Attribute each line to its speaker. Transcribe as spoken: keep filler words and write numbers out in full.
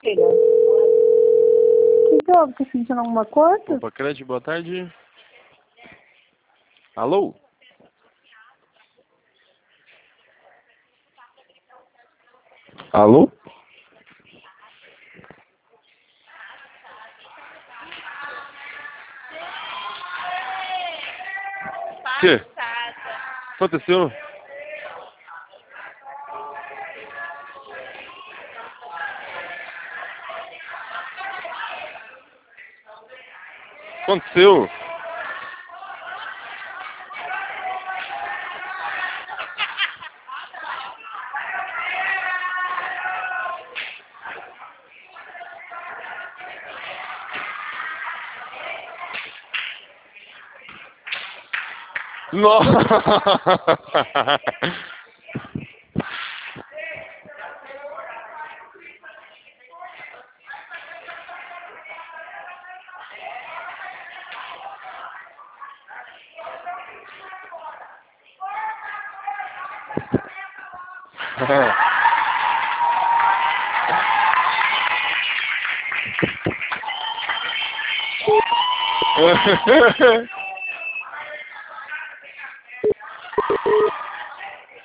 Speaker 1: Filha. Que que houve? Tá sentindo alguma coisa?
Speaker 2: Opa, Crédito, boa tarde. Alô? Alô? O que aconteceu? Aconteceu? Nossa!